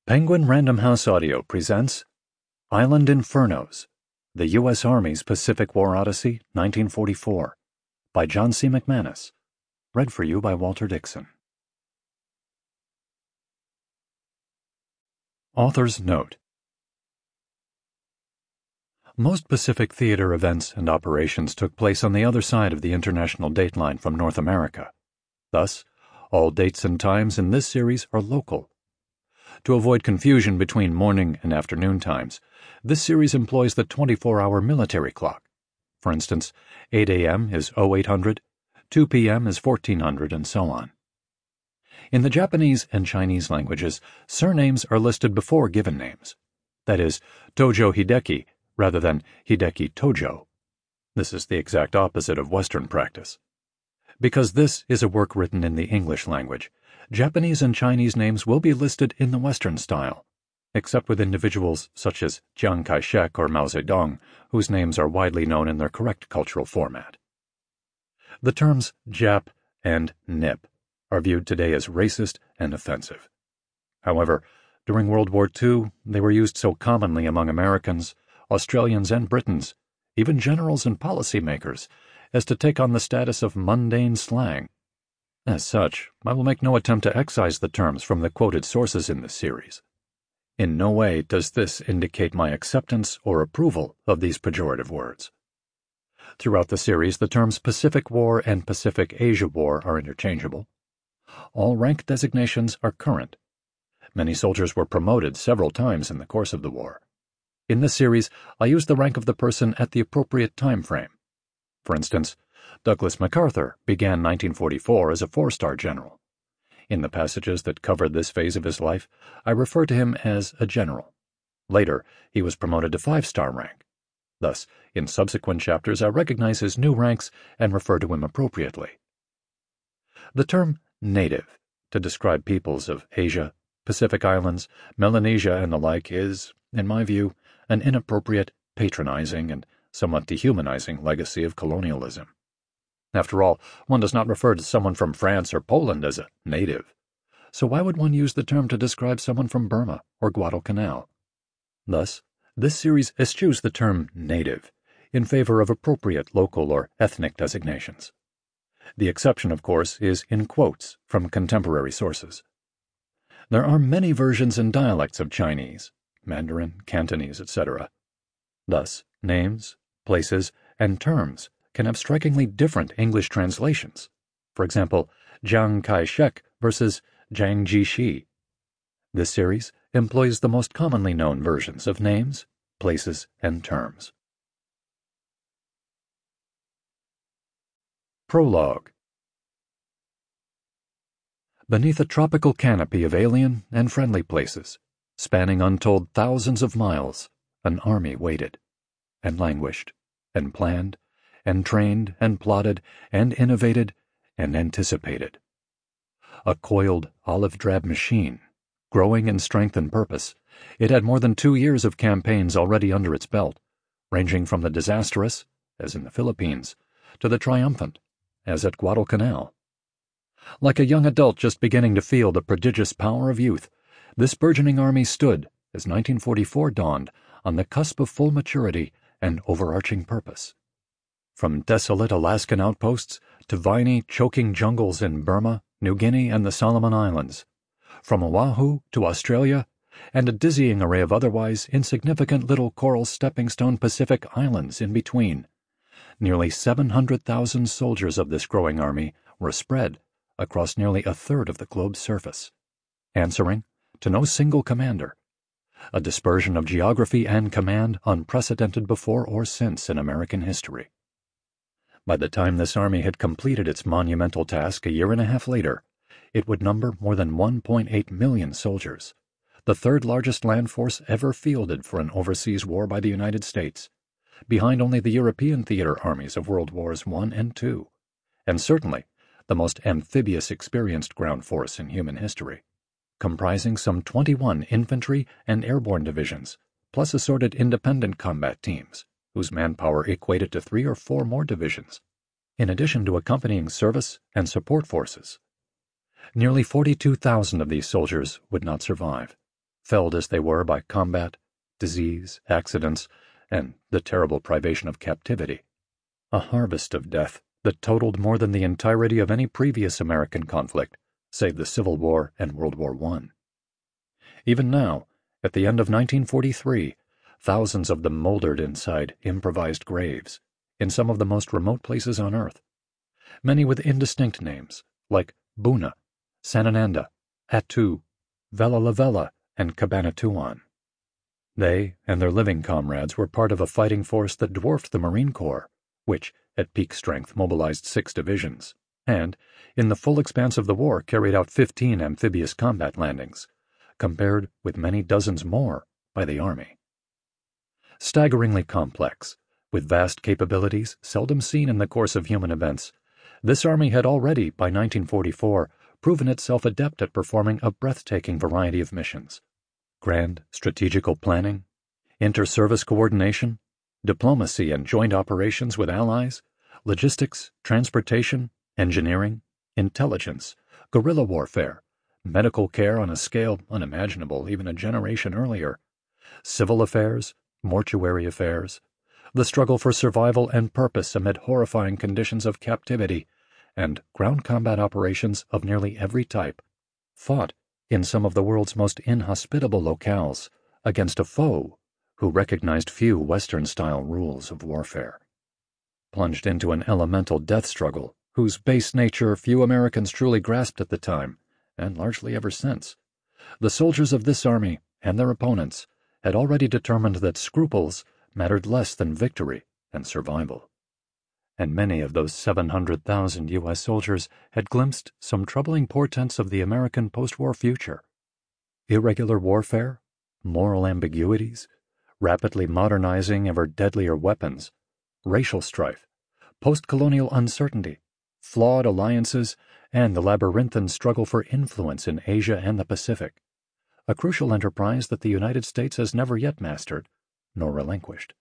Penguin Random House Audio presents Island Infernos, The U.S. Army's Pacific War Odyssey, 1944, by John C. McManus. Read for you by Walter Dixon. Author's Note: Most Pacific theater events and operations took place on the other side of the international dateline from North America. Thus, all dates and times in this series are local. To avoid confusion between morning and afternoon times, this series employs the 24-hour military clock. For instance, 8 a.m. is 0800, 2 p.m. is 1400, and so on. In the Japanese and Chinese languages, surnames are listed before given names. That is, Tojo Hideki rather than Hideki Tojo. This is the exact opposite of Western practice. Because this is a work written in the English language, Japanese and Chinese names will be listed in the Western style, except with individuals such as Chiang Kai-shek or Mao Zedong, whose names are widely known in their correct cultural format. The terms Jap and Nip are viewed today as racist and offensive. However, during World War II, they were used so commonly among Americans, Australians, and Britons, even generals and policymakers, as to take on the status of mundane slang. As such, I will make no attempt to excise the terms from the quoted sources in this series. In no way does this indicate my acceptance or approval of these pejorative words. Throughout the series, the terms Pacific War and Pacific-Asia War are interchangeable. All rank designations are current. Many soldiers were promoted several times in the course of the war. In this series, I use the rank of the person at the appropriate time frame. For instance, Douglas MacArthur began 1944 as a 4-star general. In the passages that covered this phase of his life, I refer to him as a general. Later, he was promoted to 5-star rank. Thus, in subsequent chapters, I recognize his new ranks and refer to him appropriately. The term native to describe peoples of Asia, Pacific Islands, Melanesia, and the like is, in my view, an inappropriate, patronizing, and somewhat dehumanizing legacy of colonialism. After all, one does not refer to someone from France or Poland as a native. So why would one use the term to describe someone from Burma or Guadalcanal? Thus, this series eschews the term native in favor of appropriate local or ethnic designations. The exception, of course, is in quotes from contemporary sources. There are many versions and dialects of Chinese, Mandarin, Cantonese, etc. Thus, names, places, and terms can have strikingly different English translations. For example, Chiang Kai-shek versus Jiang Jieshi. This series employs the most commonly known versions of names, places, and terms. Prologue. Beneath a tropical canopy of alien and friendly places, spanning untold thousands of miles, an army waited, and languished, and planned, and trained, and plotted, and innovated, and anticipated. A coiled, olive-drab machine, growing in strength and purpose, it had more than 2 years of campaigns already under its belt, ranging from the disastrous, as in the Philippines, to the triumphant, as at Guadalcanal. Like a young adult just beginning to feel the prodigious power of youth, this burgeoning army stood, as 1944 dawned, on the cusp of full maturity and overarching purpose. From desolate Alaskan outposts to viney, choking jungles in Burma, New Guinea, and the Solomon Islands, from Oahu to Australia, and a dizzying array of otherwise insignificant little coral stepping-stone Pacific islands in between, nearly 700,000 soldiers of this growing army were spread across nearly a third of the globe's surface, answering to no single commander, a dispersion of geography and command unprecedented before or since in American history. By the time this army had completed its monumental task a year and a half later, it would number more than 1.8 million soldiers, the third largest land force ever fielded for an overseas war by the United States, behind only the European theater armies of World Wars I and II, and certainly the most amphibious experienced ground force in human history, comprising some 21 infantry and airborne divisions, plus assorted independent combat teams, whose manpower equated to 3 or 4 more divisions, in addition to accompanying service and support forces. Nearly 42,000 of these soldiers would not survive, felled as they were by combat, disease, accidents, and the terrible privation of captivity. A harvest of death that totaled more than the entirety of any previous American conflict, save the Civil War and World War I. Even now, at the end of 1943, thousands of them mouldered inside improvised graves in some of the most remote places on Earth, many with indistinct names like Buna, Sanananda, Attu, Vella Lavella, and Cabanatuan. They and their living comrades were part of a fighting force that dwarfed the Marine Corps, which, at peak strength, mobilized 6 divisions, and, in the full expanse of the war, carried out 15 amphibious combat landings, compared with many dozens more by the Army. Staggeringly complex, with vast capabilities seldom seen in the course of human events, this Army had already, by 1944, proven itself adept at performing a breathtaking variety of missions: grand strategical planning, inter-service coordination, diplomacy and joint operations with allies, logistics, transportation, engineering, intelligence, guerrilla warfare, medical care on a scale unimaginable even a generation earlier, civil affairs, mortuary affairs, the struggle for survival and purpose amid horrifying conditions of captivity, and ground combat operations of nearly every type, fought in some of the world's most inhospitable locales against a foe who recognized few Western-style rules of warfare. Plunged into an elemental death struggle whose base nature few Americans truly grasped at the time, and largely ever since, the soldiers of this Army and their opponents had already determined that scruples mattered less than victory and survival. And many of those 700,000 U.S. soldiers had glimpsed some troubling portents of the American post-war future: irregular warfare, moral ambiguities, rapidly modernizing ever deadlier weapons, racial strife, post-colonial uncertainty, flawed alliances, and the labyrinthine struggle for influence in Asia and the Pacific, a crucial enterprise that the United States has never yet mastered nor relinquished.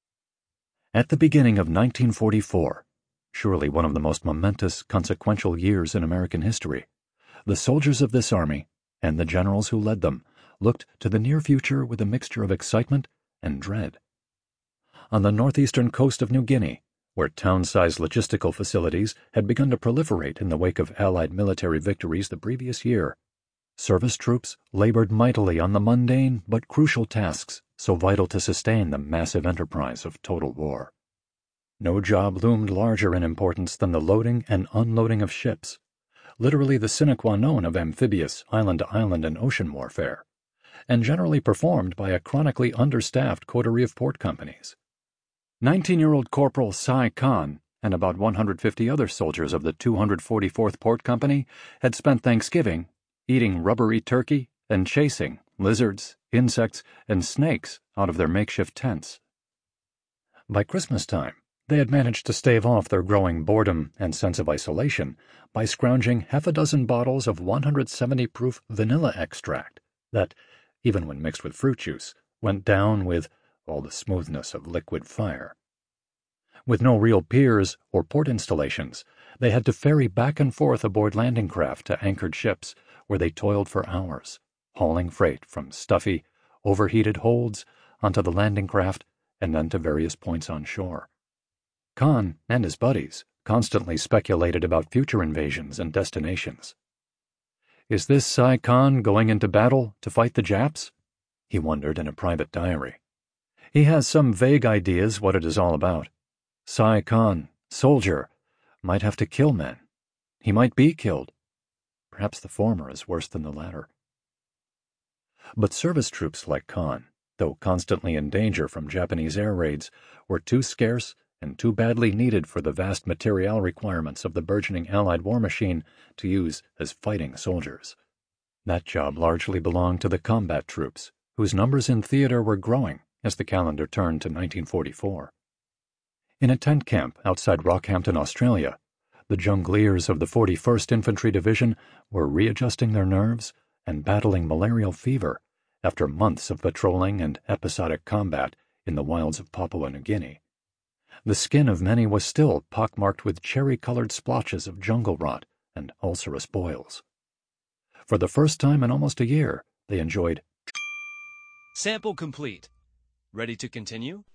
At the beginning of 1944, surely one of the most momentous, consequential years in American history, the soldiers of this Army, and the generals who led them, looked to the near future with a mixture of excitement and dread. On the northeastern coast of New Guinea, where town-sized logistical facilities had begun to proliferate in the wake of Allied military victories the previous year, service troops labored mightily on the mundane but crucial tasks so vital to sustain the massive enterprise of total war. No job loomed larger in importance than the loading and unloading of ships, literally the sine qua non of amphibious island-to-island and ocean warfare, and generally performed by a chronically understaffed coterie of port companies. 19-year-old Corporal Cy Khan and about 150 other soldiers of the 244th Port Company had spent Thanksgiving eating rubbery turkey and chasing lizards, insects, and snakes out of their makeshift tents. By Christmas time, they had managed to stave off their growing boredom and sense of isolation by scrounging half a dozen bottles of 170-proof vanilla extract that, even when mixed with fruit juice, went down with all the smoothness of liquid fire. With no real piers or port installations, they had to ferry back and forth aboard landing craft to anchored ships, where they toiled for hours, hauling freight from stuffy, overheated holds onto the landing craft and then to various points on shore. Khan and his buddies constantly speculated about future invasions and destinations. "Is this Cy Khan going into battle to fight the Japs?" he wondered in a private diary. He has some vague ideas what it is all about. Cy Khan, soldier, might have to kill men. He might be killed. Perhaps the former is worse than the latter. But service troops like Khan, though constantly in danger from Japanese air raids, were too scarce and too badly needed for the vast materiel requirements of the burgeoning Allied war machine to use as fighting soldiers. That job largely belonged to the combat troops, whose numbers in theater were growing as the calendar turned to 1944. In a tent camp outside Rockhampton, Australia, the Jongleurs of the 41st Infantry Division were readjusting their nerves and battling malarial fever after months of patrolling and episodic combat in the wilds of Papua New Guinea. The skin of many was still pockmarked with cherry-colored splotches of jungle rot and ulcerous boils. For the first time in almost a year, they enjoyed Sample complete. Ready to continue?